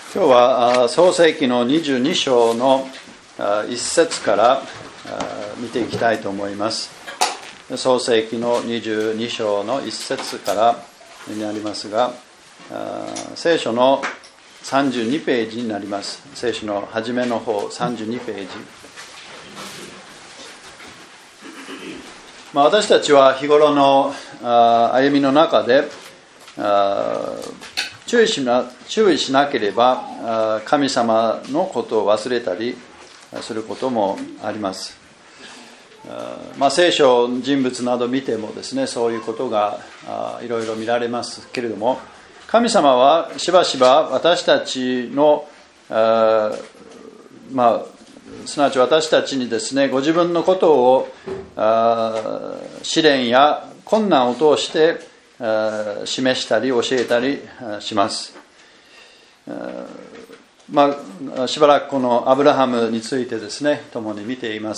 今日は創世記の22章の1節から見ていきたいと思います。創世記の22章の1節からになりますが、聖書の32ページになります。聖書の初めの方32ページ。私たちは日頃の歩みの中で注意しなければ神様のことを忘れたりすることもあります。聖書人物など見てもですね、そういうことがいろいろ見られますけれども、神様はしばしば私たちのすなわち私たちにですね、ご自分のことを試練や困難を通して示したり教えたりします。しばらくこのアブラハムについてですね、共に見ています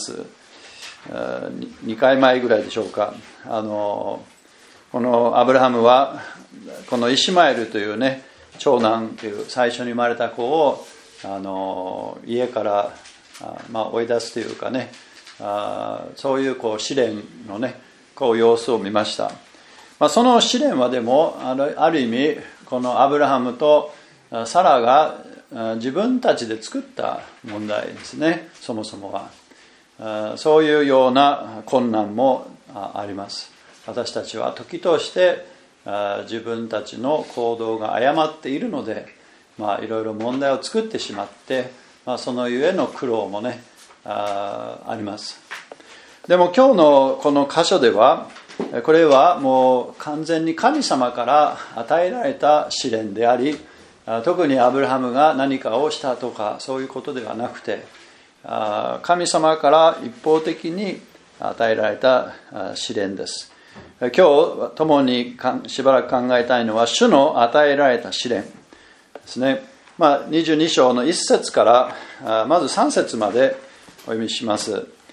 。2回前ぐらいでしょうか。このアブラハムはこのイシュマエルというね、長男という最初に生まれた子を家から追い出すというかね、そういう試練のね様子を見ました。その試練はでもある意味このアブラハムとサラが自分たちで作った問題ですね。そもそもはそういうような困難もあります。私たちは時として自分たちの行動が誤っているので、いろいろ問題を作ってしまって、そのゆえの苦労もねあります。でも今日のこの箇所ではこれはもう完全に神様から与えられた試練であり、特にアブラハムが何かをしたとかそういうことではなくて、神様から一方的に与えられた試練です。今日共にしばらく考えたいのは主の与えられた試練ですね。22章の1節からまず3節までお読みします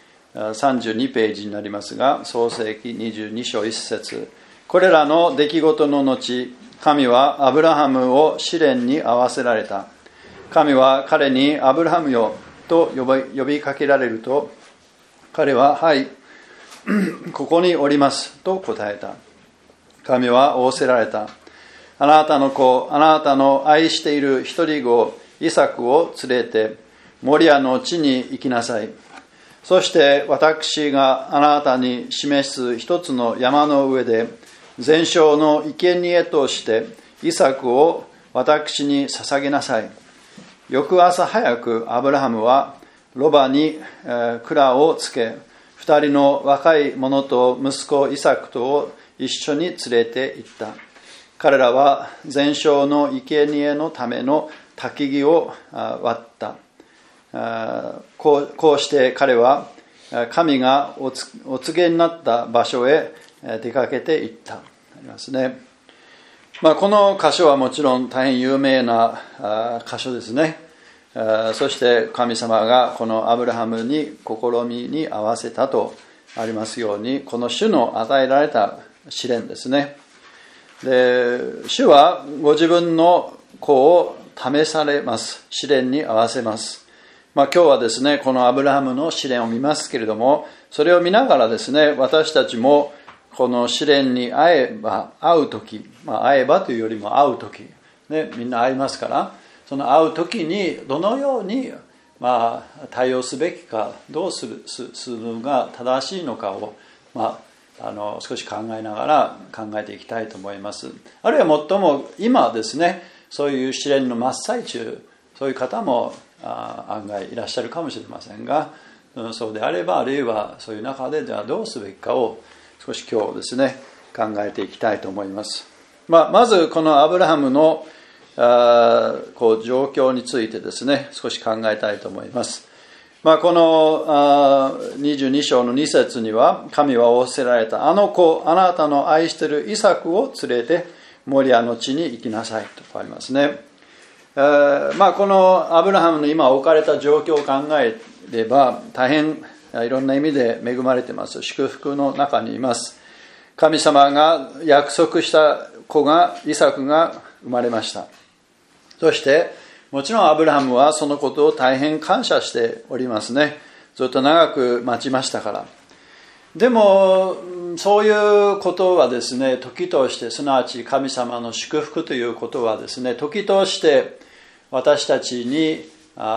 。32ページになりますが、創世記22章1節。これらの出来事の後、神はアブラハムを試練に合わせられた。神は彼にアブラハムよと呼びかけられると、彼ははい、ここにおりますと答えた。神は仰せられた。あなたの子、あなたの愛している一人子イサクを連れてモリアの地に行きなさい。そして私があなたに示す一つの山の上で全焼の生贄としてイサクを私に捧げなさい。翌朝早くアブラハムはロバに鞍をつけ、二人の若い者と息子イサクとを一緒に連れて行った。彼らは全焼の生贄のための焚き木を割った。こうして彼は神がお告げになった場所へ出かけていった。ありますね。この箇所はもちろん大変有名な箇所ですね。そして神様がこのアブラハムに試みに合わせたとありますように、この主の与えられた試練ですね。で、主はご自分の子を試されます。試練に合わせます。今日はですね、このアブラハムの試練を見ますけれども、それを見ながらですね、私たちもこの試練に会うとき、会えばというよりも会うとき、ね、みんな会いますから、その会うときにどのように対応すべきか、どうするのが正しいのかを、少し考えながら考えていきたいと思います。あるいはもっとも今ですね、そういう試練の真っ最中、そういう方も案外いらっしゃるかもしれませんが、そうであれば、あるいはそういう中でどうすべきかを少し今日ですね考えていきたいと思います。まずこのアブラハムの状況についてですね少し考えたいと思います。この22章の2節には、神は仰せられた。あの子、あなたの愛しているイサクを連れてモリアの地に行きなさいとありますね。このアブラハムの今置かれた状況を考えれば大変いろんな意味で恵まれています。祝福の中にいます。神様が約束した子がイサクが生まれました。そしてもちろんアブラハムはそのことを大変感謝しておりますね。ずっと長く待ちましたから。でもそういうことはですね、時として、すなわち神様の祝福ということはですね、時として私たちに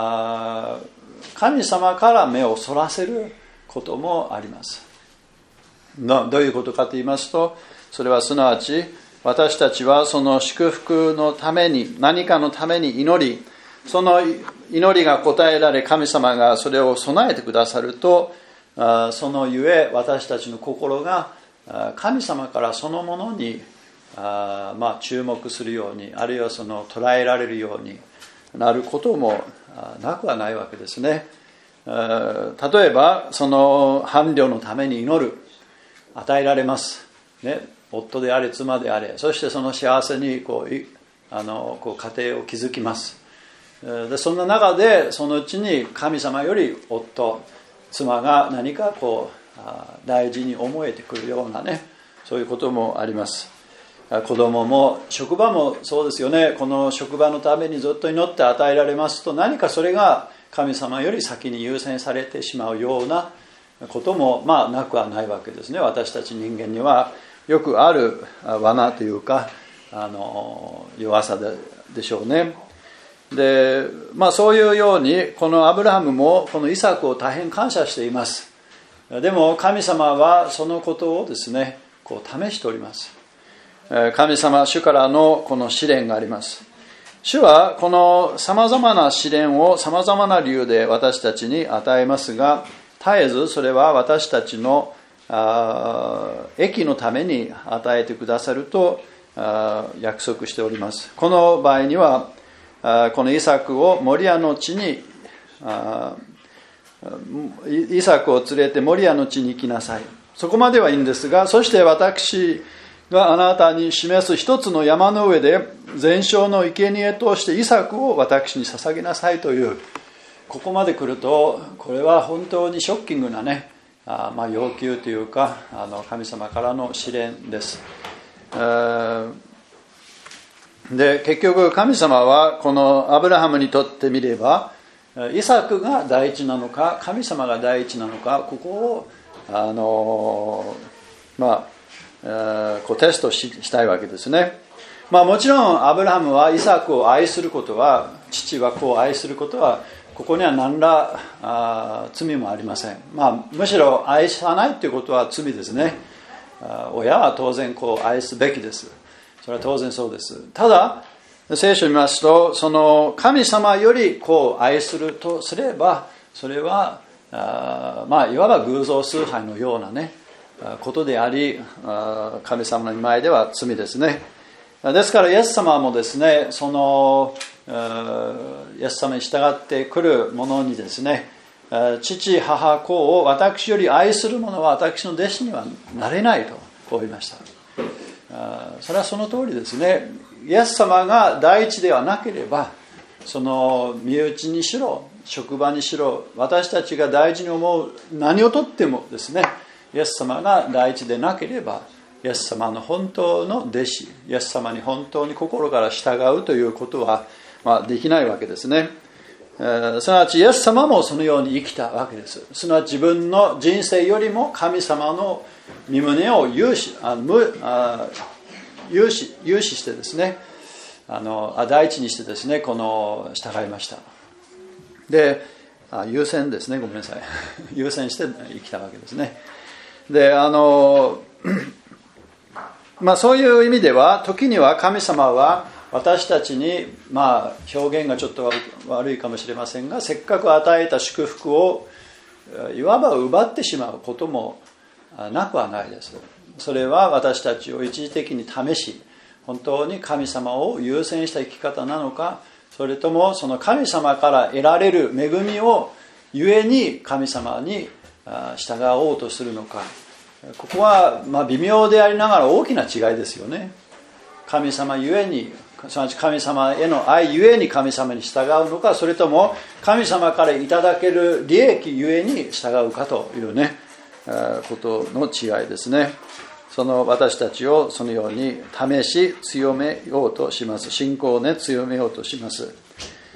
神様から目をそらせることもあります。どういうことかと言いますと、それはすなわち私たちはその祝福のために、何かのために祈り、その祈りが答えられ、神様がそれを備えてくださると、そのゆえ私たちの心が神様からそのものに注目するように、あるいはその捉えられるようになることもなくはないわけですね。例えばその伴侶のために祈る、与えられますね。夫であれ妻であれ、そしてその幸せに家庭を築きます。でそんな中でそのうちに神様より夫妻が何か大事に思えてくるようなね、そういうこともあります。子供も職場もそうですよね。この職場のためにずっと祈って与えられますと、何かそれが神様より先に優先されてしまうようなこともなくはないわけですね。私たち人間にはよくある罠というか弱さでしょうね。でそういうようにこのアブラハムもこのイサクを大変感謝しています。でも神様はそのことをですね試しております。神様主からのこの試練があります。主はこのさまざまな試練をさまざまな理由で私たちに与えますが、絶えずそれは私たちの益のために与えてくださると約束しております。この場合にはこのイサクをモリアの地にイサクを連れてモリアの地に行きなさい、そこまではいいんですが、そして私があなたに示す一つの山の上で全焼の生贄としてイサクを私に捧げなさいという、ここまで来るとこれは本当にショッキングなね要求というか神様からの試練です。で結局神様はこのアブラハムにとってみればイサクが第一なのか神様が第一なのか、ここをテストしたいわけですね。もちろんアブラハムはイサクを愛することは、父は子を愛することはここには何ら罪もありません。むしろ愛さないということは罪ですね。親は当然子を愛すべきです。それは当然そうです。ただ聖書を見ますと、その神様より子を愛するとすれば、それはいわば偶像崇拝のようなねことであり、神様の前では罪ですね。ですからイエス様もですね、そのイエス様に従ってくる者にですね、父母子を私より愛する者は私の弟子にはなれないとこう言いました。それはその通りですね。イエス様が第一ではなければ、その身内にしろ職場にしろ、私たちが大事に思う何をとってもですね、イエス様が第一でなければ、イエス様の本当の弟子、イエス様に本当に心から従うということは、できないわけですね。すなわちイエス様もそのように生きたわけです。すなわち自分の人生よりも神様の御胸を優先してですね、第一にしてですね、この従いました。で優先ですね、ごめんなさい優先して生きたわけですね。でそういう意味では、時には神様は私たちに、表現がちょっと悪いかもしれませんが、せっかく与えた祝福をいわば奪ってしまうこともなくはないです。それは私たちを一時的に試し、本当に神様を優先した生き方なのか、それともその神様から得られる恵みをゆえに神様に従おうとするのか、ここは微妙でありながら大きな違いですよね。神様ゆえに、すなわち神様への愛ゆえに神様に従うのか、それとも神様からいただける利益ゆえに従うかというね、ことの違いですね。その私たちをそのように試し強めようとします。信仰を強めようとします。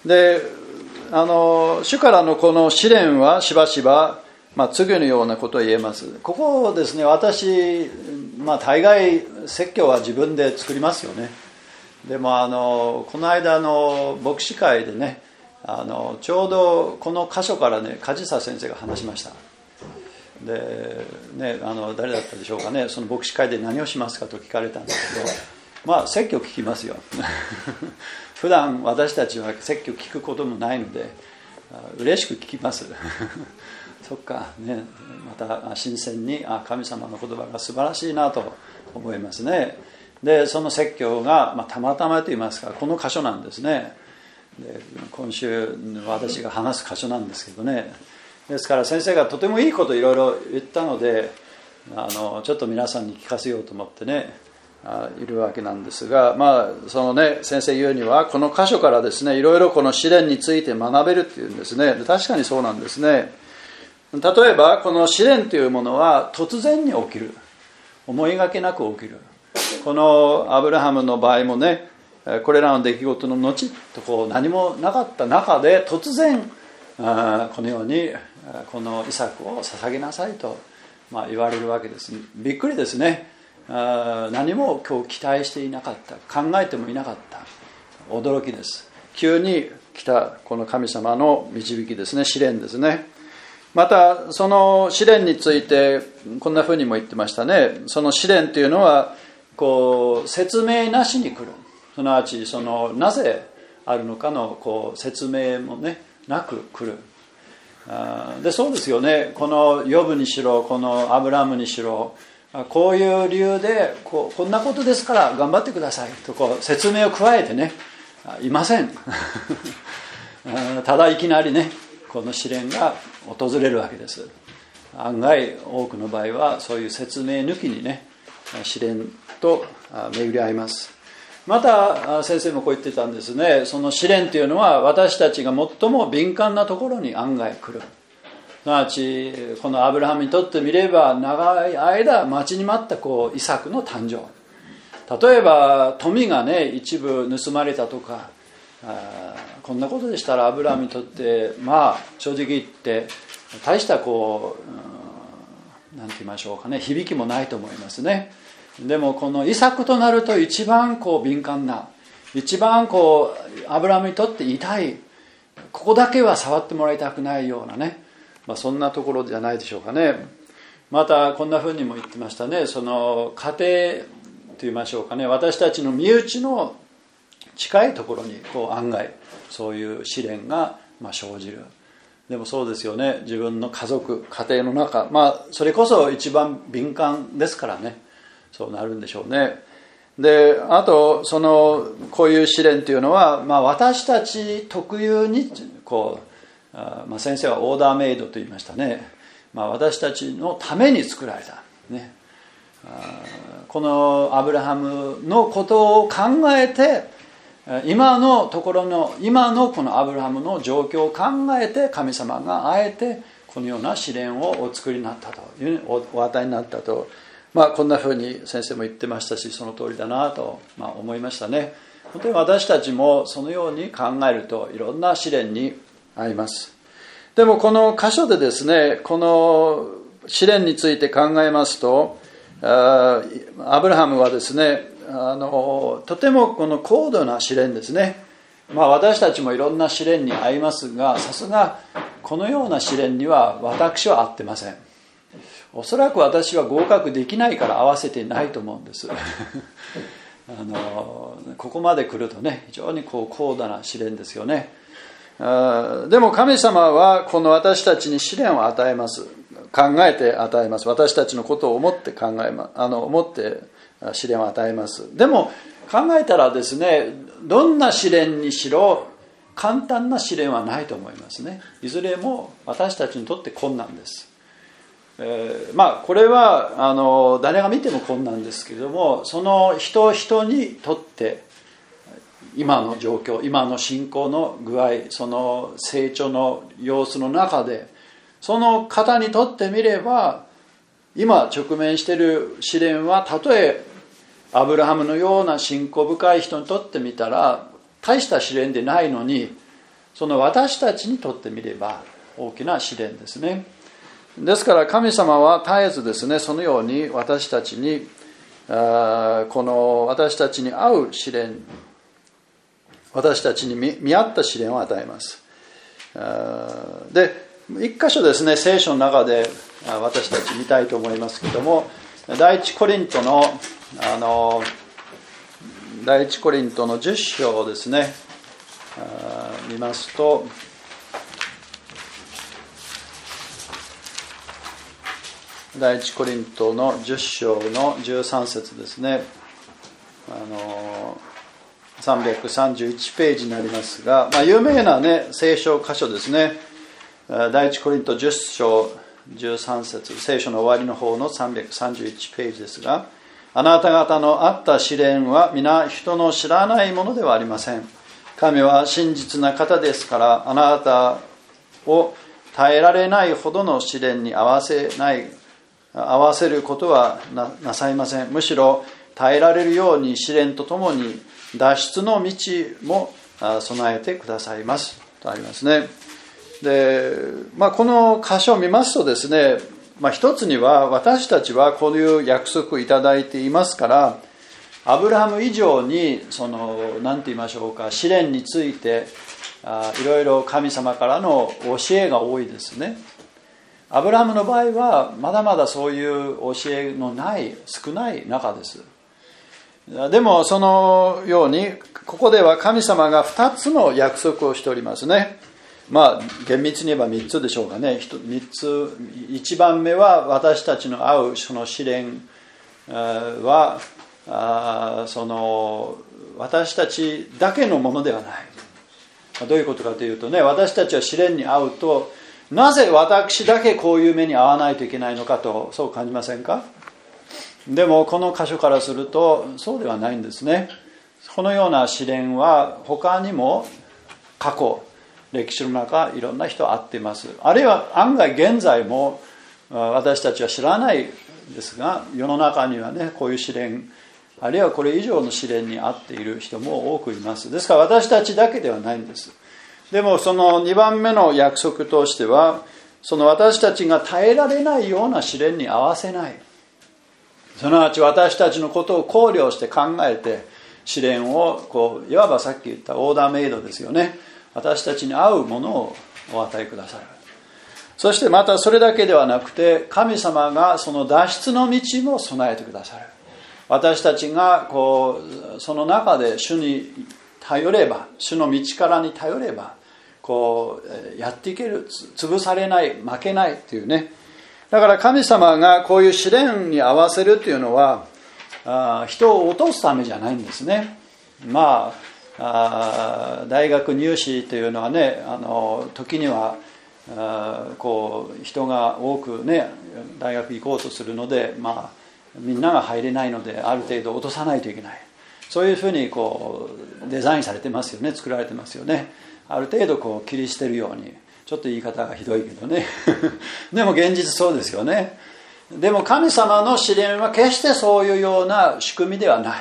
で主からのこの試練はしばしば、次のようなことを言えます。ここですね、私、大概説教は自分で作りますよね。でもこの間牧師会でね、ちょうどこの箇所からね、梶佐先生が話しました。でね、誰だったでしょうかね。その牧師会で何をしますかと聞かれたんですけど、説教聞きますよ。普段私たちは説教聞くこともないので嬉しく聞きます。そっかね、また新鮮に神様の言葉が素晴らしいなと思いますね。でその説教が、たまたまと言いますか、この箇所なんですね。で今週私が話す箇所なんですけどね。ですから先生がとてもいいことをいろいろ言ったのでちょっと皆さんに聞かせようと思ってねいるわけなんですが、そのね、先生言うにはこの箇所からですね、いろいろこの試練について学べるっていうんですね。で確かにそうなんですね。例えばこの試練というものは突然に起きる、思いがけなく起きる。このアブラハムの場合もね、これらの出来事の後と何もなかった中で突然このようにこのイサクを捧げなさいと、言われるわけです。びっくりですね。何も今日期待していなかった、考えてもいなかった、驚きです。急に来たこの神様の導きですね、試練ですね。またその試練についてこんなふうにも言ってましたね。その試練というのは説明なしに来る、すなわちなぜあるのかの説明もねなく来る。でそうですよね。このヨブにしろ、このアブラムにしろ、こういう理由でこんなことですから頑張ってくださいと説明を加えてねいません。ただいきなりねこの試練が訪れるわけです。案外多くの場合はそういう説明抜きにね試練と巡り合います。また先生もこう言ってたんですね。その試練というのは私たちが最も敏感なところに案外来る。すなわちこのアブラハムにとってみれば長い間待ちに待ったイサクの誕生。例えば富がね一部盗まれたとかこんなことでしたらアブラハムにとって正直言って大したなんて言いましょうかね、響きもないと思いますね。でもこのイサクとなると一番敏感な、一番アブラハムにとって痛い、ここだけは触ってもらいたくないようなね、そんなところじゃないでしょうかね。またこんなふうにも言ってましたね。その家庭と言いましょうかね、私たちの身内の近いところに案外そういう試練が生じる。でもそうですよね。自分の家族、家庭の中、それこそ一番敏感ですからね、そうなるんでしょうね。であとこういう試練というのは、私たち特有に先生はオーダーメイドと言いましたね。私たちのために作られた、ね、このアブラハムのことを考えて、今のこのアブラハムの状況を考えて神様があえてこのような試練をお作りになったというお与えになったと、こんなふうに先生も言ってましたし、その通りだなと思いましたね。本当に私たちもそのように考えるといろんな試練に遭います。でもこの箇所でですね、この試練について考えますと、アブラハムはですね、とてもこの高度な試練ですね。私たちもいろんな試練に遭いますが、さすがこのような試練には私は遭ってません。おそらく私は合格できないから合わせてないと思うんですここまで来るとね、非常に高度な試練ですよね。でも神様はこの私たちに試練を与えます。考えて与えます。私たちのことを思って思って試練を与えます。でも考えたらですね、どんな試練にしろ簡単な試練はないと思いますね。いずれも私たちにとって困難です。これは誰が見ても困難ですけれども、その人にとって今の状況、今の信仰の具合、その成長の様子の中で、その方にとってみれば今直面している試練は、たとえアブラハムのような信仰深い人にとってみたら大した試練でないのに、 その私たちにとってみれば大きな試練ですね。ですから神様は絶えずですね、そのように私たちにこの私たちに合う試練、私たちに見合った試練を与えます。で、一箇所ですね、聖書の中で私たち見たいと思いますけども、第一コリントの10章をですね、見ますと、第一コリントの10章の13節ですね。331ページになりますが、有名なね、聖書箇所ですね。第一コリント10章13節、聖書の終わりの方の331ページですが、あなた方のあった試練は皆人の知らないものではありません。神は真実な方ですから、あなたを耐えられないほどの試練に合わせることは なさいません。むしろ耐えられるように試練とともに脱出の道も備えてくださいますとありますね。で、この箇所を見ますとですね、一つには私たちはこういう約束をいただいていますから、アブラハム以上に何て言いましょうか、試練についていろいろ神様からの教えが多いですね。アブラハムの場合はまだまだそういう教えの少ない中です。でもそのようにここでは神様が2つの約束をしておりますね。厳密に言えば3つでしょうかね。1番目は私たちの合うその試練は私たちだけのものではない。どういうことかというとね、私たちは試練に遭うと、なぜ私だけこういう目に遭わないといけないのかと、そう感じませんか？でもこの箇所からするとそうではないんですね。このような試練は他にも過去歴史の中いろんな人会っています。あるいは案外現在も私たちは知らないですが、世の中にはね、こういう試練、あるいはこれ以上の試練に遭っている人も多くいます。ですから私たちだけではないんです。でもその2番目の約束としては、その私たちが耐えられないような試練に合わせない、すなわち私たちのことを考慮して考えて試練をいわばさっき言ったオーダーメイドですよね。私たちに合うものをお与えくださる。そしてまたそれだけではなくて、神様がその脱出の道も備えてくださる。私たちがその中で主に頼れば、主の道からに頼ればやっていける、潰されない、負けないっていうね。だから神様がこういう試練に合わせるというのは人を落とすためじゃないんですね。大学入試というのはね、時には人が多くね大学行こうとするので、みんなが入れないのである程度落とさないといけない、そういうふうにデザインされてますよね、作られてますよね。ある程度切り捨てるように、ちょっと言い方がひどいけどねでも現実そうですよね。でも神様の試練は決してそういうような仕組みではない。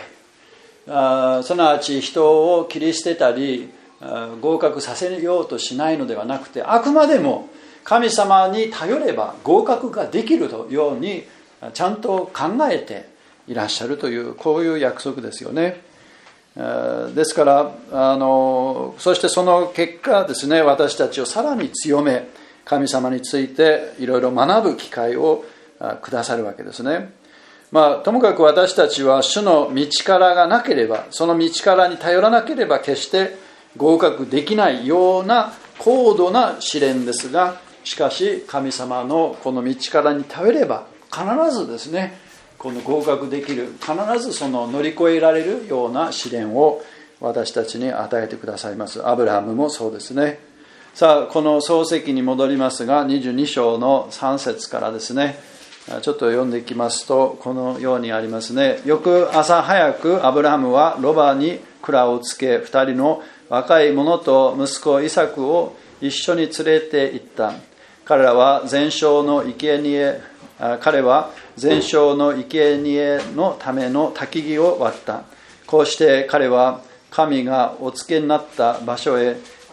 すなわち人を切り捨てたり合格させようとしないのではなくて、あくまでも神様に頼れば合格ができるというようにちゃんと考えていらっしゃるという、こういう約束ですよね。ですからそしてその結果ですね、私たちをさらに強め、神様についていろいろ学ぶ機会をくださるわけですね。ともかく私たちは主の道からがなければ、その道からに頼らなければ決して合格できないような高度な試練ですが、しかし神様のこの道からに頼れば必ずですね、この合格できる、必ずその乗り越えられるような試練を私たちに与えてくださいます。アブラハムもそうですね。さあ、この創世記に戻りますが、22章の3節からですね、ちょっと読んでいきますと、このようにありますね。翌朝早くアブラハムはロバに鞍をつけ、2人の若い者と息子イサクを一緒に連れて行った。彼は全焼の生贄のための焚き木を割った。こうして彼は神がお付けになった場所へ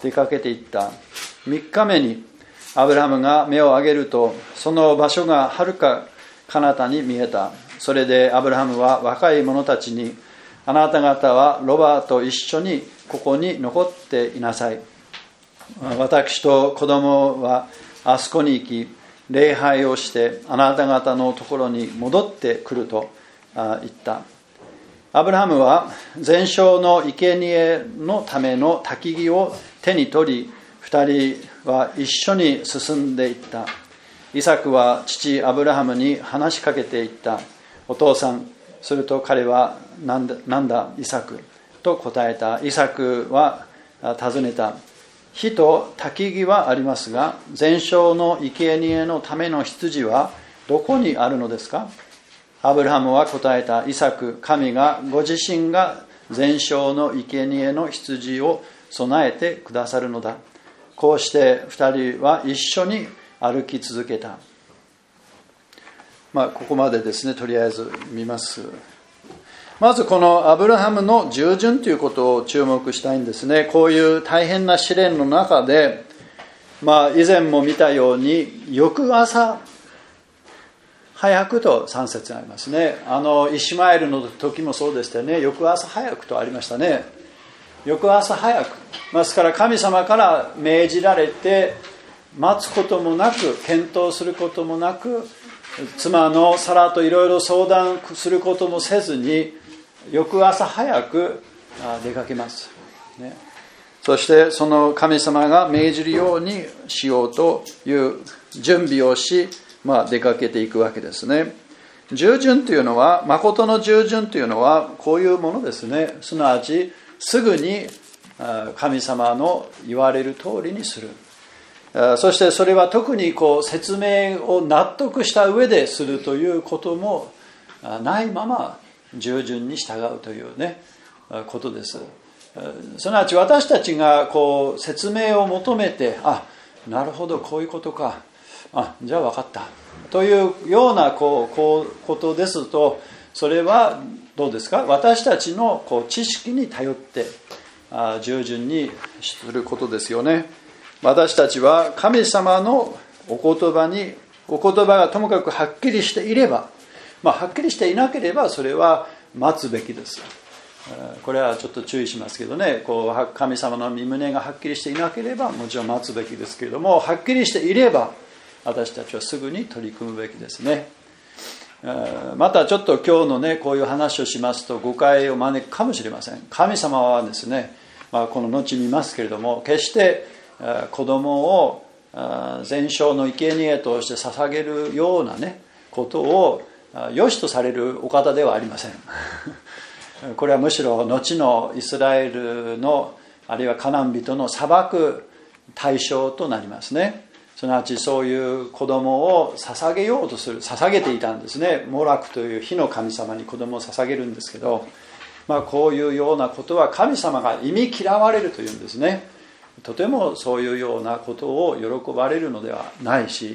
出かけていった。3日目にアブラハムが目を上げると、その場所がはるか彼方に見えた。それでアブラハムは若い者たちに、あなた方はロバと一緒にここに残っていなさい。私と子供はあそこに行き、礼拝をしてあなた方のところに戻ってくると言った。アブラハムは全焼の生贄のための焚き木を手に取り、二人は一緒に進んでいった。イサクは父アブラハムに話しかけていった。お父さん。すると彼は、なんだイサクと答えた。イサクは尋ねた。火と焚き木はありますが、全焼の生贄のための羊はどこにあるのですか？アブラハムは答えた。イサク、神がご自身が全焼の生贄の羊を備えてくださるのだ。こうして二人は一緒に歩き続けた。ここまでですね、とりあえず見ます。まずこのアブラハムの従順ということを注目したいんですね。こういう大変な試練の中で、以前も見たように翌朝早くと3節にありますね。イシマエルの時もそうでしたよね。翌朝早くとありましたね。翌朝早く。ですから神様から命じられて、待つこともなく、検討することもなく、妻のサラといろいろ相談することもせずに、翌朝早く出かけます、ね。そしてその神様が命じるようにしようという準備をし、出かけていくわけですね。従順というのは、誠の従順というのはこういうものですね。すなわちすぐに神様の言われる通りにする。そしてそれは特に説明を納得した上でするということもないまま従順に従うというね、ことです。すなわち私たちが説明を求めて、なるほどこういうことか、じゃあ分かったというようなことですと、それはどうですか？私たちの知識に頼って従順にすることですよね。私たちは神様のお言葉がともかくはっきりしていれば、はっきりしていなければそれは待つべきです。これはちょっと注意しますけどね、神様の御胸がはっきりしていなければもちろん待つべきですけれども、はっきりしていれば私たちはすぐに取り組むべきですね。またちょっと今日のね、こういう話をしますと誤解を招くかもしれません。神様はですね、この後見ますけれども、決して子供を全焼の生贄として捧げるようなね、ことを良しとされるお方ではありません。これはむしろ後のイスラエルのあるいはカナン人の裁く対象となりますね。すなわちそういう子供を捧げようとする、捧げていたんですね。モラクという火の神様に子供を捧げるんですけど、こういうようなことは神様が忌み嫌われるというんですね。とてもそういうようなことを喜ばれるのではないし、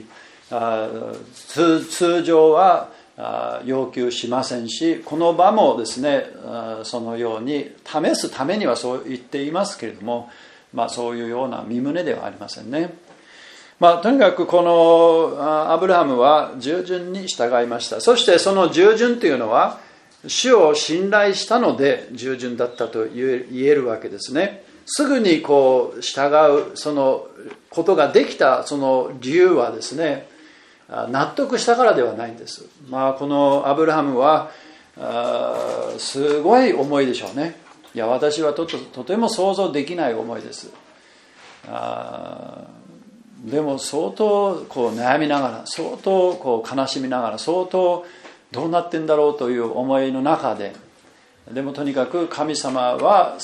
通常は要求しませんし、この場もですね、そのように試すためにはそう言っていますけれども、そういうような身旨ではありませんね。とにかくこのアブラハムは従順に従いました。そしてその従順というのは主を信頼したので従順だったと言えるわけですね。すぐに従うそのことができたその理由はですね、納得したからではないんです。このアブラハムはすごい思いでしょうね。いや、私はとても想像できない思いです。でも相当悩みながら、相当悲しみながら、相当どうなってんだろうという思いの中で、でもとにかく神様は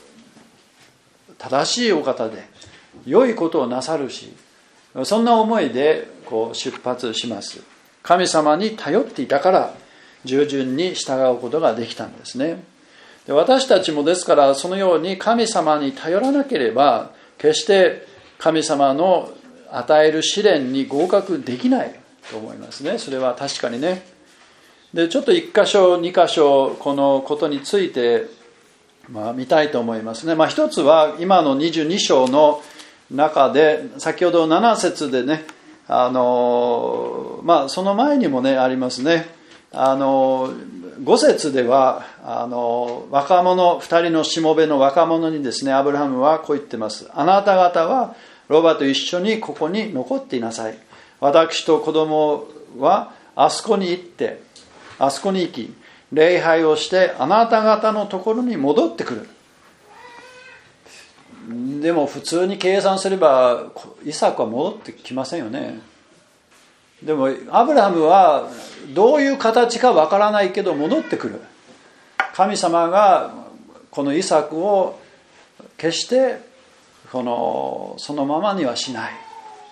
正しいお方で良いことをなさるし、そんな思いで出発します。神様に頼っていたから従順に従うことができたんですね。で、私たちもですからそのように神様に頼らなければ決して神様の与える試練に合格できないと思いますね。それは確かにね。で、ちょっと1箇所2箇所このことについて見たいと思いますね。一つは今の22章の中で、先ほど7節でね、その前にもねありますね。5節では若者2人のしもべの若者にですね、アブラハムはこう言ってます。あなた方はロバと一緒にここに残っていなさい。私と子供はあそこに行き礼拝をしてあなた方のところに戻ってくる。でも普通に計算すればイサクは戻ってきませんよね。でもアブラハムはどういう形かわからないけど戻ってくる。神様がこのイサクを決してそのままにはしない。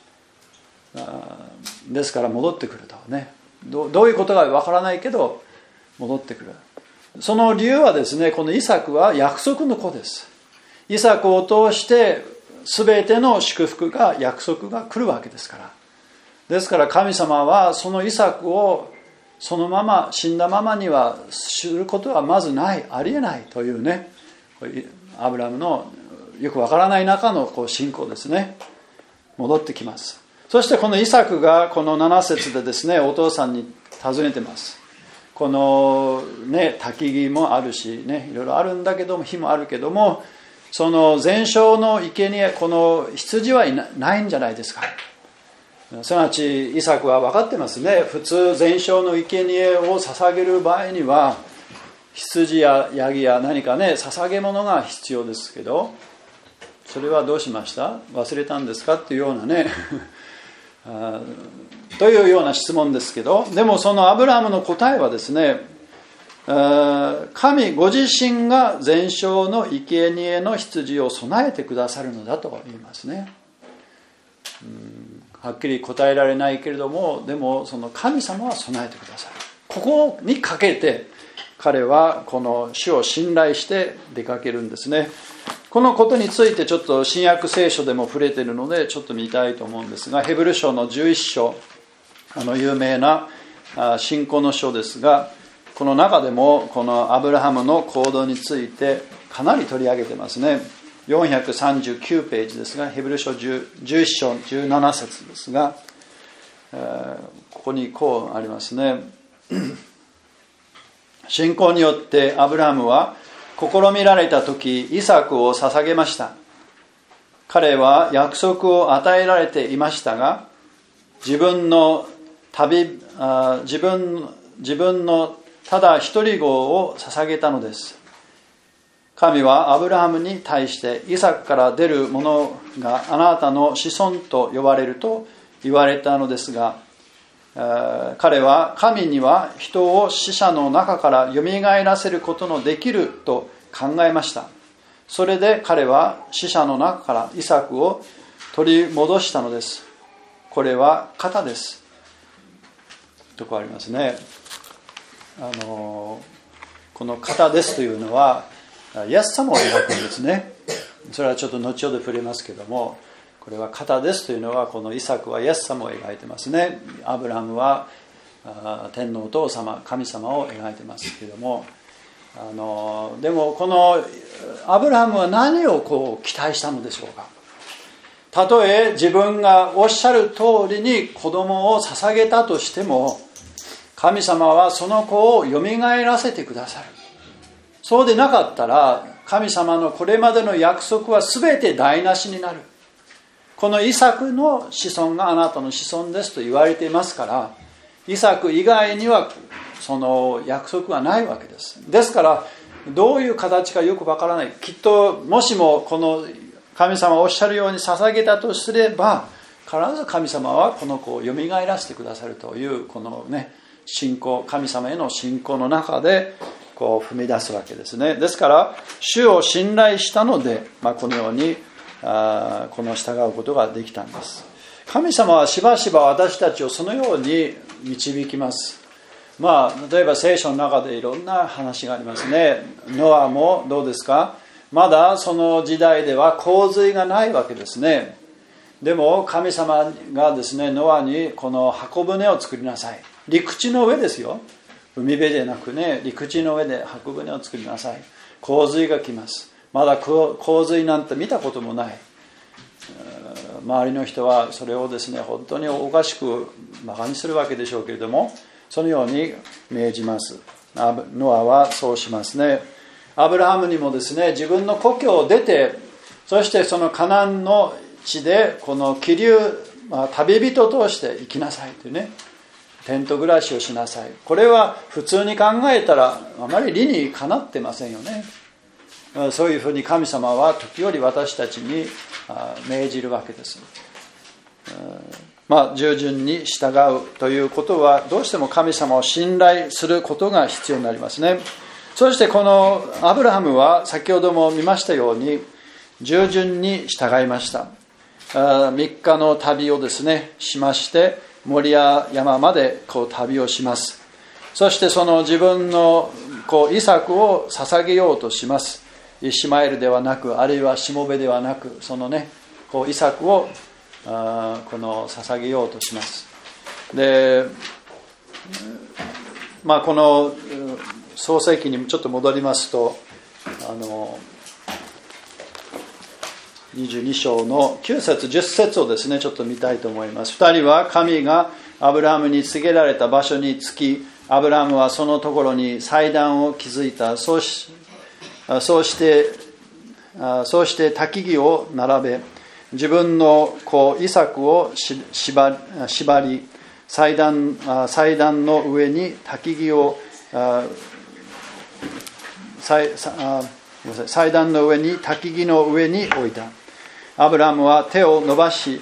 ですから戻ってくるとね。どういうことかわからないけど戻ってくる。その理由はですね、このイサクは約束の子です。イサクを通して全ての祝福が約束が来るわけですから。ですから神様はそのイサクをそのまま死んだままにはすることはまずない、ありえないというね、アブラハムのよくわからない中の信仰ですね。戻ってきます。そしてこのイサクがこの7節でですね、お父さんに尋ねてます。このね、焚き木もあるしね、いろいろあるんだけども、火もあるけども、その全焼の生贄、この羊はいないんじゃないですか。すなわちイサクは分かってますね。普通全焼の生贄を捧げる場合には羊やヤギや何かね、捧げ物が必要ですけど、それはどうしました？忘れたんですかっていうようなねというような質問ですけど、でもそのアブラハムの答えはですね、神ご自身が全焼の生贄の羊を備えてくださるのだと言いますね。はっきり答えられないけれども、でもその神様は備えてくださる。ここにかけて彼はこの主を信頼して出かけるんですね。このことについてちょっと新約聖書でも触れているのでちょっと見たいと思うんですが、ヘブル書の11章、有名な信仰の書ですが、この中でもこのアブラハムの行動についてかなり取り上げてますね。439ページですが、ヘブル書11章17節ですが、ここにこうありますね。信仰によってアブラハムは試みられた時イサクを捧げました。彼は約束を与えられていましたが、自分のただ一人子を捧げたのです。神はアブラハムに対してイサクから出るものがあなたの子孫と呼ばれると言われたのですが、彼は神には人を死者の中からよみがえらせることのできると考えました。それで彼は死者の中からイサクを取り戻したのです。これは型です。とこありますね。この型ですというのはイエス様を描くんですね。それはちょっと後ほど触れますけども、これは型ですというのは、このイサクはイエス様を描いてますね。アブラハムは天のお父様、神様を描いてますけども、でもこのアブラハムは何を期待したのでしょうか。たとえ自分がおっしゃる通りに子供を捧げたとしても、神様はその子をよみがえらせてくださる。そうでなかったら神様のこれまでの約束は全て台無しになる。このイサクの子孫があなたの子孫ですと言われていますから、イサク以外にはその約束はないわけです。ですからどういう形かよくわからない。きっともしもこの神様がおっしゃるように捧げたとすれば、必ず神様はこの子をよみがえらせてくださるというこのね、信仰、神様への信仰の中で踏み出すわけですね。ですから主を信頼したので、このようにこの従うことができたんです。神様はしばしば私たちをそのように導きます。例えば聖書の中でいろんな話がありますね。ノアもどうですか。まだその時代では洪水がないわけですね。でも神様がですね、ノアにこの箱舟を作りなさい。陸地の上ですよ。 海辺でなくね、陸地の上で箱舟を作りなさい。洪水が来ます。まだ洪水なんて見たこともない。周りの人はそれをですね、本当におかしく馬鹿にするわけでしょうけれども、そのように命じます。ノアはそうしますね。アブラハムにもですね、自分の故郷を出て、そしてそのカナンの地でこの気流、旅人として生きなさいというね、テント暮らしをしなさい。これは普通に考えたらあまり理にかなってませんよね。そういうふうに神様は時折私たちに命じるわけです。従順に従うということはどうしても神様を信頼することが必要になりますね。そしてこのアブラハムは先ほども見ましたように従順に従いました。3日の旅をですねしまして、モリア山まで旅をします。そしてその自分のイサクを捧げようとします。イシマエルではなく、あるいはしもべではなく、そのねイサクを捧げようとします。で、この創世記にちょっと戻りますと、22章の9節10節をですねちょっと見たいと思います。2人は神がアブラハムに告げられた場所に着き、アブラハムはそのところに祭壇を築いた。そうして焚き木を並べ、自分の子イサクを縛り、祭壇の上に焚き木を祭壇の上に焚き木の上に置いた。アブラハムは手を伸ばし、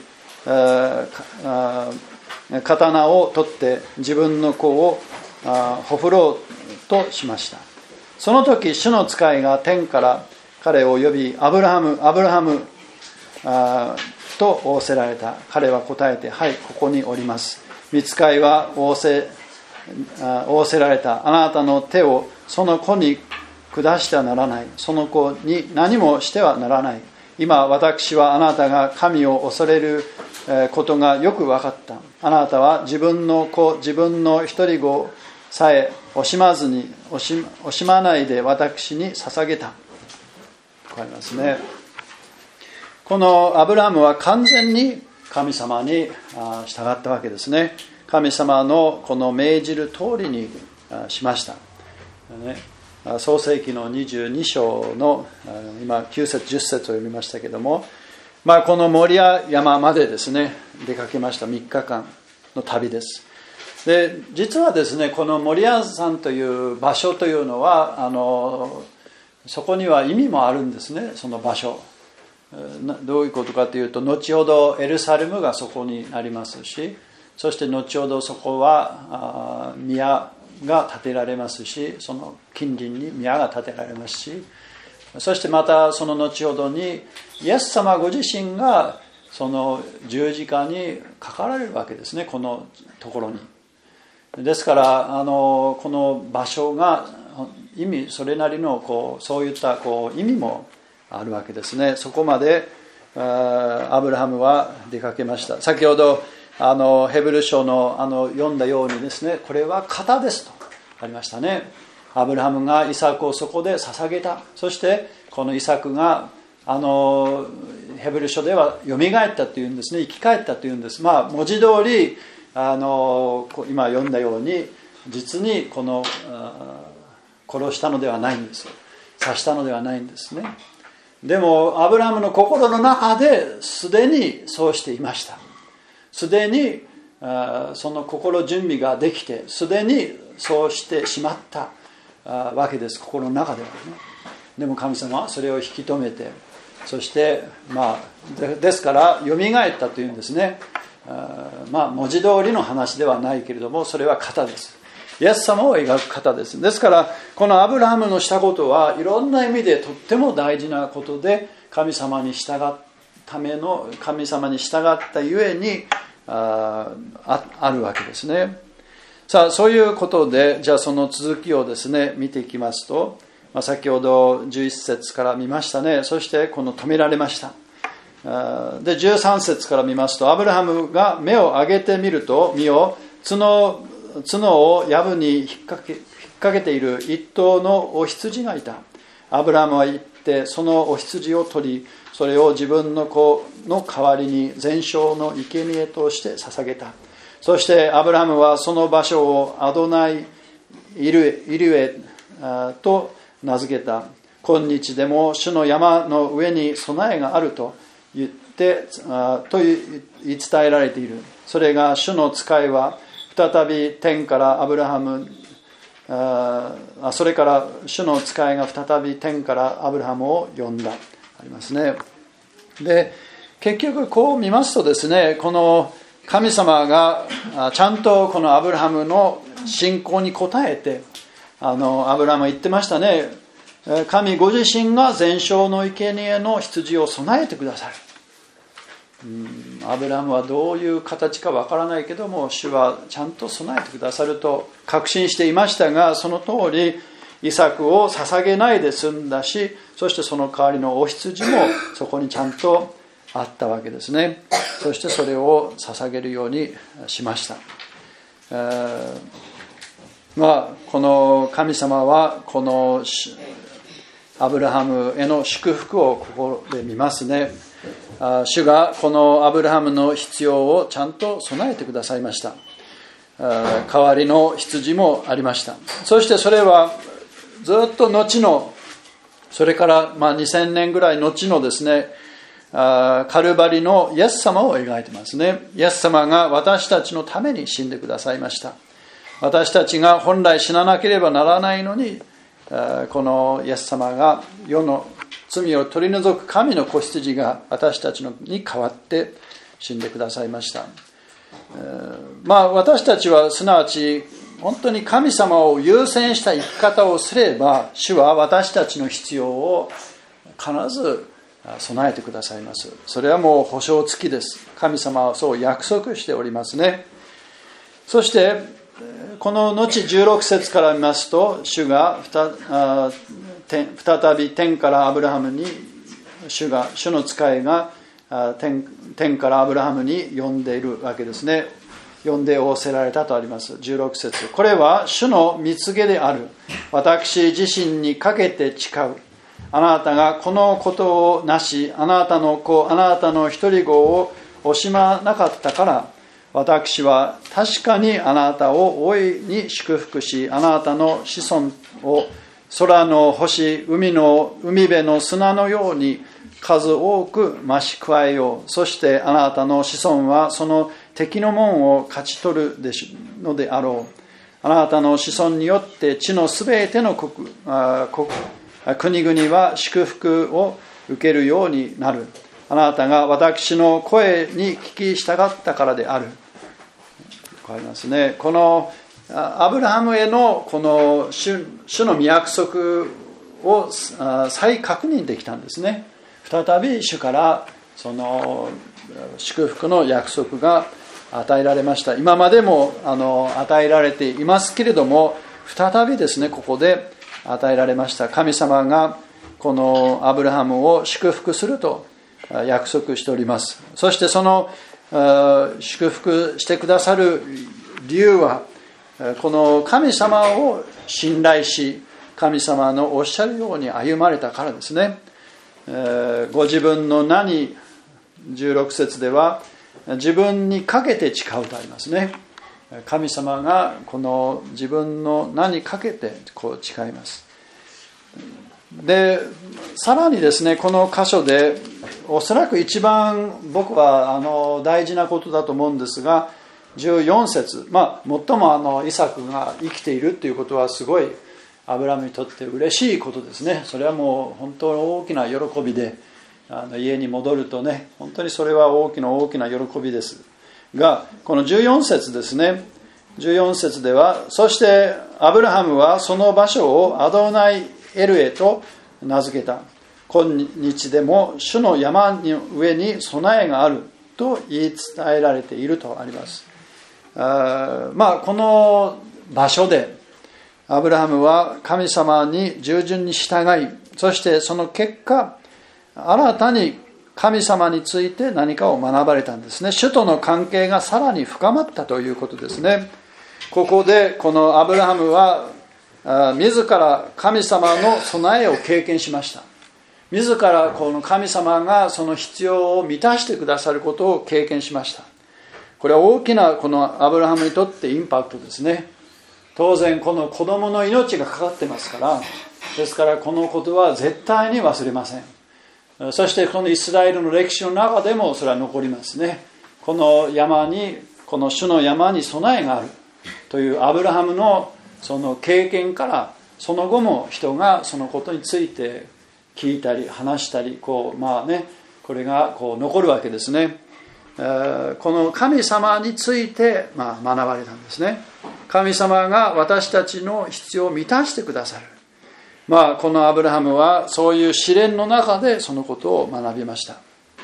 刀を取って自分の子をほふろうとしました。その時主の使いが天から彼を呼び、アブラハム、アブラハムと仰せられた。彼は答えて、はい、ここにおります。御使いは仰せられた。あなたの手をその子に下してはならない。その子に何もしてはならない。今私はあなたが神を恐れることがよく分かった。あなたは自分の子、自分の一人子さえ惜しまないで私に捧げた。わかりますね。このアブラハムは完全に神様に従ったわけですね。神様のこの命じる通りにしました。創世記の22章の今9節10節を読みましたけども、このモリア山までですね出かけました。3日間の旅です。で、実はですねこのモリア山という場所というのはそこには意味もあるんですね。その場所どういうことかというと、後ほどエルサレムがそこにありますし、そして後ほどそこは宮が建てられますし、その近隣に宮が建てられますし、そしてまたその後ほどにイエス様ご自身がその十字架にかかられるわけですね、このところに。ですからこの場所が意味、それなりのそういった意味もあるわけですね。そこまでアブラハムは出かけました。先ほどヘブル書の読んだようにですね、これは型ですとありましたね。アブラハムがイサクをそこで捧げた。そしてこのイサクがヘブル書ではよみがえったというんですね、生き返ったというんです。文字通り今読んだように実に殺したのではないんです。刺したのではないんですね。でもアブラハムの心の中ですでにそうしていました。すでにその心準備ができて、すでにそうしてしまったわけです、心の中ではね。でも神様はそれを引き止めて、そしてですからよみがえったというんですね。文字通りの話ではないけれども、それは型です。イエス様を描く型です。ですからこのアブラハムのしたことはいろんな意味でとっても大事なことで、神様に従ったゆえにあるわけですね。さあ、そういうことで、じゃあその続きをですね見ていきますと、先ほど11節から見ましたね。そして止められました。で13節から見ますと、アブラハムが目を上げてみると、見よ、角を藪に引っ掛掛けている一頭のお羊がいた。アブラハムは行ってそのお羊を取り、それを自分の子の代わりに全焼の生贄として捧げた。そしてアブラハムはその場所をアドナイ・イルエと名付けた。今日でも主の山の上に備えがあると言ってと言い伝えられている。それが主の使いは再び天からアブラハムそれから主の使いが再び天からアブラハムを呼んだ、ありますね。で、結局こう見ますとですね、この神様がちゃんとこのアブラハムの信仰に応えて、アブラハムは言ってましたね。神ご自身が全焼の生贄の羊を備えてくださる。アブラハムはどういう形かわからないけども、主はちゃんと備えてくださると確信していましたが、その通りイサクを捧げないで済んだし、そしてその代わりのお羊もそこにちゃんとあったわけですね。そしてそれを捧げるようにしました。この神様はこのアブラハムへの祝福をここで見ますね。主がこのアブラハムの必要をちゃんと備えてくださいました。代わりの羊もありました。そしてそれはずっと後の、それから2000年ぐらい後のですね、カルバリのイエス様を描いてますね。イエス様が私たちのために死んでくださいました。私たちが本来死ななければならないのに、このイエス様が世の罪を取り除く神の子羊が私たちに代わって死んでくださいました。私たちはすなわち本当に神様を優先した生き方をすれば、主は私たちの必要を必ず備えてくださいます。それはもう保証付きです。神様はそう約束しておりますね。そしてこの後16節から見ますと、主が再び天からアブラハムに主の使いが天からアブラハムに呼んでいるわけですね。呼んで仰せられたとあります。16節、これは主の蜜げである。私自身にかけて誓う。あなたがこのことをなし、あなたの子、あなたの一人子を惜しまなかったから、私は確かにあなたを大いに祝福し、あなたの子孫を空の星、海辺の砂のように数多く増し加えよう。そしてあなたの子孫はその敵の門を勝ち取るのであろう。あなたの子孫によって地のすべての国々は祝福を受けるようになる。あなたが私の声に聞き従ったからである。わかりますね。このアブラハムへのこの主の御約束を再確認できたんですね。再び主からその祝福の約束が与えられました。今までも与えられていますけれども、再びですね、ここで与えられました。神様がこのアブラハムを祝福すると約束しております。そしてその祝福してくださる理由は、この神様を信頼し、神様のおっしゃるように歩まれたからですね。ご自分の名に、16節では自分にかけて誓うとありますね。神様がこの自分の名にかけてこう誓います。で、さらにですね、この箇所でおそらく一番僕は大事なことだと思うんですが、14節、最もイサクが生きているということはすごいアブラハムにとって嬉しいことですね。それはもう本当に大きな喜びで、家に戻るとね、本当にそれは大きな喜びですが、この14節ですね。14節では、そしてアブラハムはその場所をアドナイエルエと名付けた。今日でも主の山の上に備えがあると言い伝えられているとあります。この場所でアブラハムは神様に従順に従い、そしてその結果、新たに神様について何かを学ばれたんですね。主との関係がさらに深まったということですね。ここでこのアブラハムは自ら神様の備えを経験しました。自らこの神様がその必要を満たしてくださることを経験しました。これは大きなこのアブラハムにとってインパクトですね。当然この子供の命がかかってますから、ですからこのことは絶対に忘れません。そしてこのイスラエルの歴史の中でもそれは残りますね。この主の山に備えがあるというアブラハムのその経験から、その後も人がそのことについて聞いたり話したり、これが残るわけですね。この神様について学ばれたんですね。神様が私たちの必要を満たしてくださる。このアブラハムはそういう試練の中でそのことを学びました。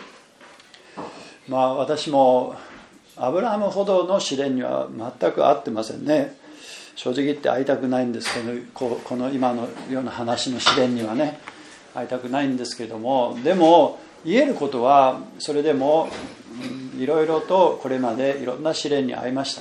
私もアブラハムほどの試練には全く合ってませんね。正直言って会いたくないんですけど、この今のような話の試練にはね、会いたくないんですけども、でも言えることは、それでもいろいろとこれまでいろんな試練に遭いました。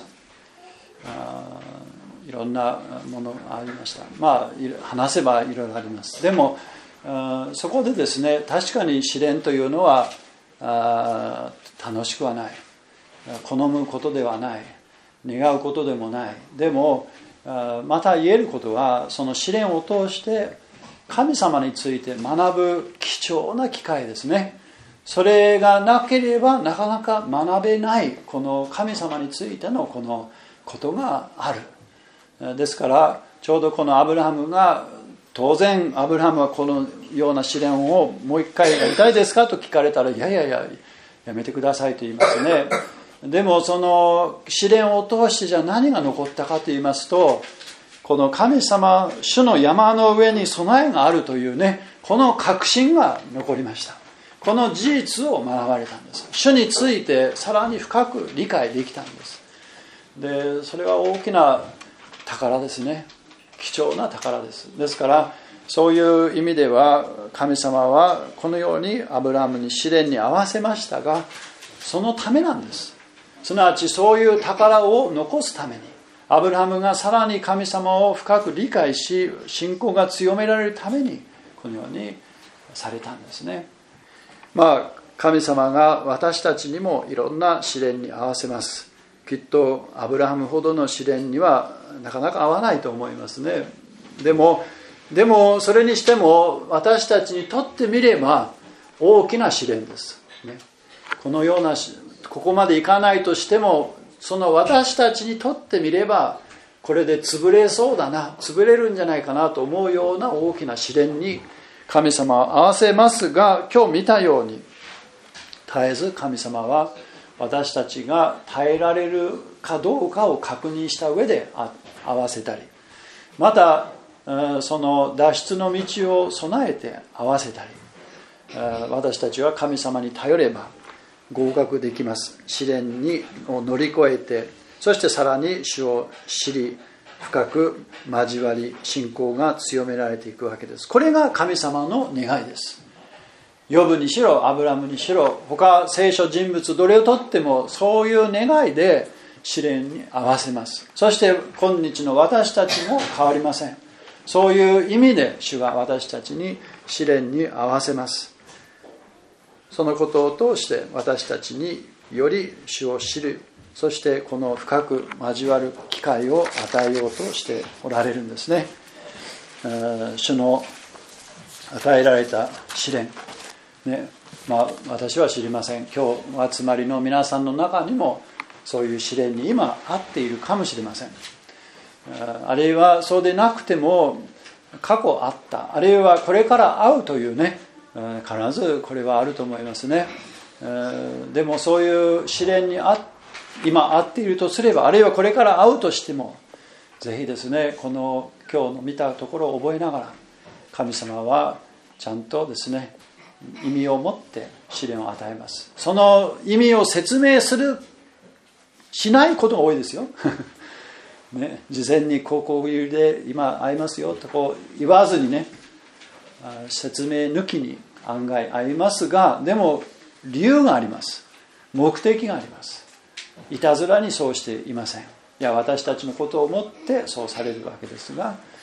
いろんなものがありました。話せばいろいろあります。でもそこでですね、確かに試練というのは楽しくはない、好むことではない、願うことでもない。でもまた言えることは、その試練を通して神様について学ぶ貴重な機会ですね。それがなければなかなか学べないこの神様についてのこのことがある。ですからちょうどこのアブラハムが、当然アブラハムはこのような試練をもう一回やりたいですかと聞かれたら、いややめてくださいと言いますね。でもその試練を通してじゃあ何が残ったかと言いますと、この神様、主の山の上に備えがあるというね、この確信が残りました。この事実を学ばれたんです。主についてさらに深く理解できたんです。で、それは大きな宝ですね。貴重な宝です。ですからそういう意味では、神様はこのようにアブラハムに試練に合わせましたが、そのためなんです。すなわちそういう宝を残すために、アブラハムがさらに神様を深く理解し、信仰が強められるためにこのようにされたんですね。神様が私たちにもいろんな試練に合わせます。きっとアブラハムほどの試練にはなかなか合わないと思いますね。でもそれにしても私たちにとってみれば大きな試練です、ね。このようなここまでいかないとしても、その私たちにとってみればこれで潰れそうだな、潰れるんじゃないかなと思うような大きな試練に神様は合わせますが、今日見たように絶えず神様は私たちが耐えられるかどうかを確認した上で合わせたり、またその脱出の道を備えて合わせたり、私たちは神様に頼れば合格できます。試練を乗り越えて、そしてさらに主を知り、深く交わり、信仰が強められていくわけです。これが神様の願いです。ヨブにしろアブラムにしろ、他聖書人物どれをとってもそういう願いで試練に合わせます。そして今日の私たちも変わりません。そういう意味で主が私たちに試練に合わせます。そのことを通して私たちにより主を知る、そしてこの深く交わる機会を与えようとしておられるんですね。主の与えられた試練ね、私は知りません。今日お集まりの皆さんの中にもそういう試練に今遭っているかもしれません。あるいはそうでなくても過去あった、あるいはこれから会うというね、必ずこれはあると思いますね。でもそういう試練に今遭っているとすれば、あるいはこれから会うとしても、ぜひですね、この今日の見たところを覚えながら、神様はちゃんとですね、意味を持って試練を与えます。その意味を説明しないことが多いですよ、ね、事前にこういうで今会いますよとこう言わずにね、説明抜きに案外会いますが、でも理由があります。目的があります。いたずらにそうしていません。いや、私たちのことを思ってそうされるわけですが、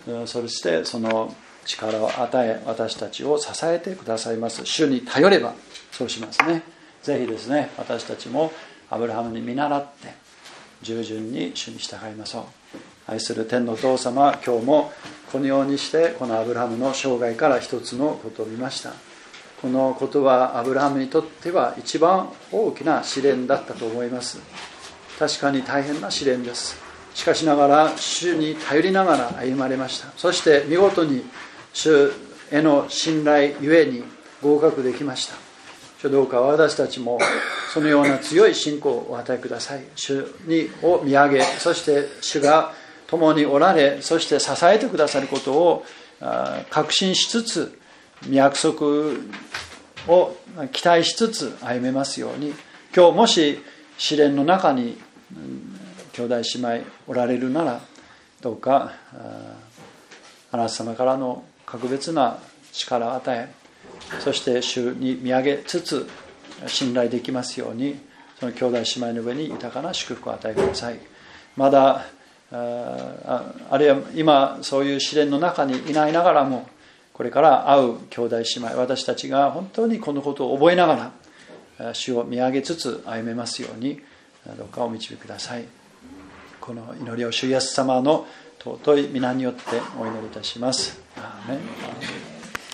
そしてその力を与え、私たちを支えてくださいます。主に頼ればそうしますね。ぜひですね、私たちもアブラハムに見習って従順に主に従いましょう。愛する天のお父様、今日もこのようにしてこのアブラハムの生涯から一つのことを見ました。このことはアブラハムにとっては一番大きな試練だったと思います。確かに大変な試練です。しかしながら主に頼りながら歩まれました。そして見事に主への信頼ゆえに合格できました。主どうか私たちもそのような強い信仰をお与えください。主を見上げ、そして主が共におられ、そして支えてくださることを確信しつつ、約束を期待しつつ歩めますように、今日もし試練の中に兄弟姉妹おられるなら、どうかあなた様からの格別な力を与え、そして主に見上げつつ信頼できますように、その兄弟姉妹の上に豊かな祝福を与えてください。まだあるいは今そういう試練の中にいないながらも、これから会う兄弟姉妹、私たちが本当にこのことを覚えながら主を見上げつつ歩めますように、どうかお導きください。この祈りを主イエス様の尊い皆によってお祈りいたします。アーメン。